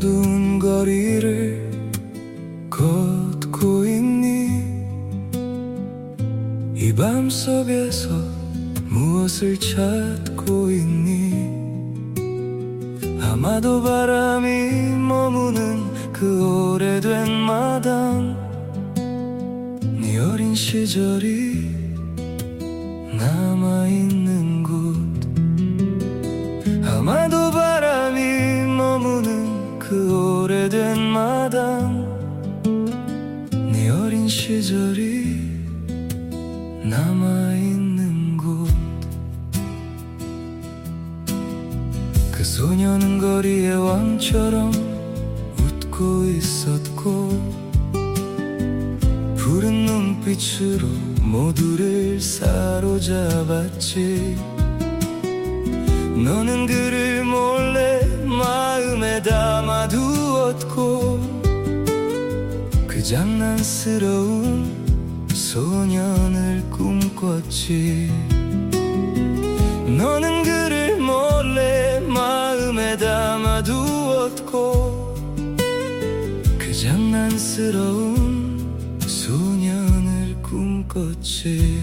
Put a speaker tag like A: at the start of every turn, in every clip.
A: 어두운 거리를 걷고 있니? 이 밤 속에서 무엇을 찾고 있니? 아마도 바람이 머무는 그 오래된 마당, 네 어린 시절이 남아있는 곳. 아마도 바람이 머무는 그 오래된 마당, 네 어린 시절이 남아있는 곳. 그 소녀는 거리의 왕처럼 웃고 있었고, 푸른 눈빛으로 모두를 사로잡았지. 너는 그를 몰래 마음에 담아두었고, 그 장난스러운 소년을 꿈꿨지. 너는 그를 몰래 마음에 담아두었고, 그 장난스러운 소년을 꿈꿨지.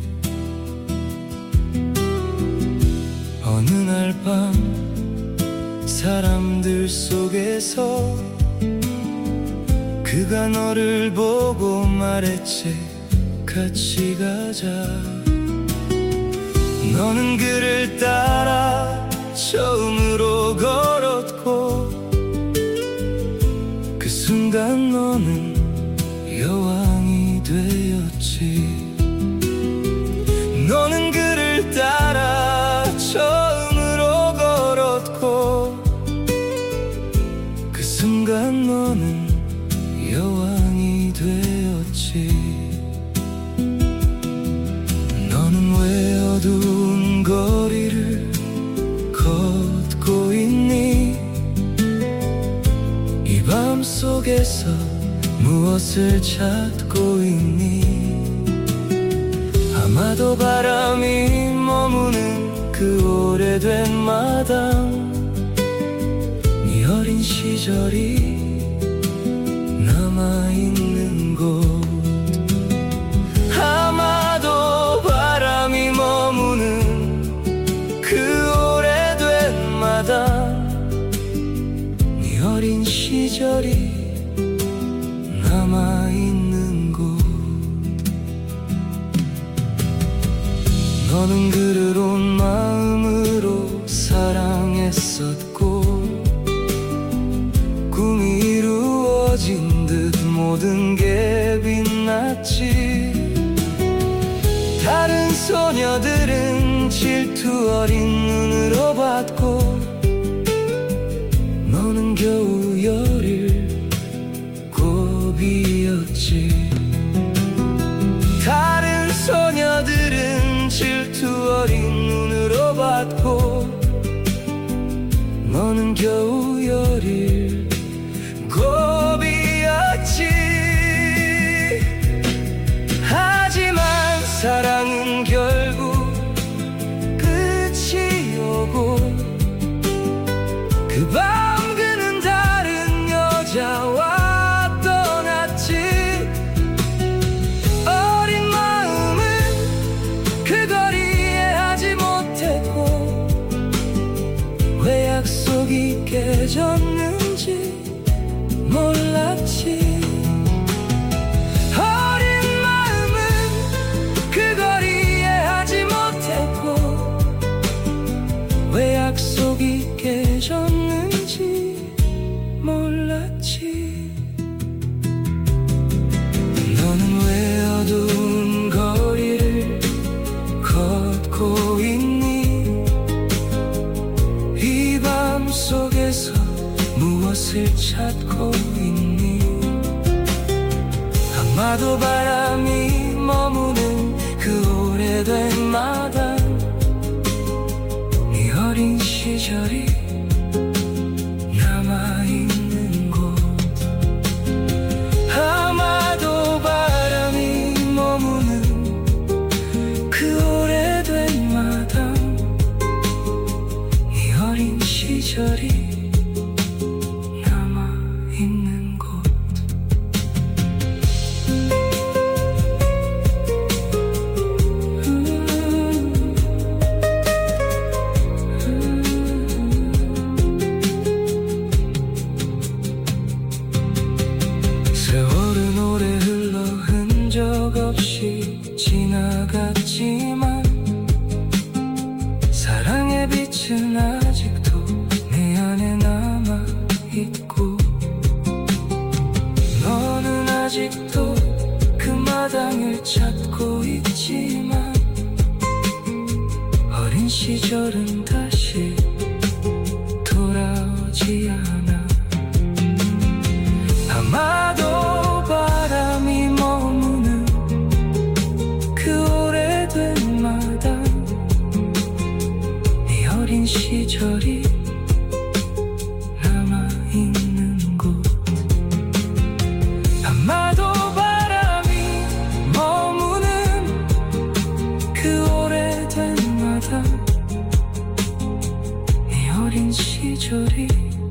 A: 어느 날 밤 사람들 속에서 그가 너를 보고 말했지. 같이 가자. 너는 그를 따라 처음으로 걸었고, 그 순간 너는 여왕이 되었지. 너는 그를 따라 처음으로 걸었고, 그 순간 너는 여왕이 되었지. 너는 왜 어두운 거리를 걷고 있니? 이 밤 속에서 무엇을 찾고 있니? 아마도 바람이 머무는 그 오래된 마당, 네 어린 시절이 남아있는 곳. 아마도 바람이 머무는 그 오래된 마당, 네 어린 시절이 남아있는 곳. 너는 그를 온 마음으로 사랑했었고, 꿈이 이루어진 듯 모든 게 빛났지. 다른 소녀들은 질투 어린 눈으로 봤고, 너는 겨우 열일 고비였지. 다른 소녀들은 질투 어린 눈으로 봤고, 너는 겨우 열일 고비였지. 하지만 사랑은 결국 끝이 오고, 그 밤 그는 다른 여자와 떠났지. 어린 마음은 그 거리에 하지 못했고, 왜 약속이 깨졌는지 몰랐지. 어린 마음은 그 거리에 하지 못했고, 왜 약속이 깨졌는지 몰랐지. 너는 왜 어두운 거리를 걷고 있니? 이 밤 속에서 무엇을 찾고 있니? 아마도 바람이 머무는 그 오래된 마당, 네 어린 시절이 남아있는 곳. 아마도 바람이 머무는 그 오래된 마당, 네 어린 시절이 남아 시절은 다시 돌아오지 않아. 아마도 바람이 머무는 그 오래된 마당, 네 어린 시절이 남아있는 곳. 아마도 바람이 머무는 그 오래된 마당, 네 어린 시절이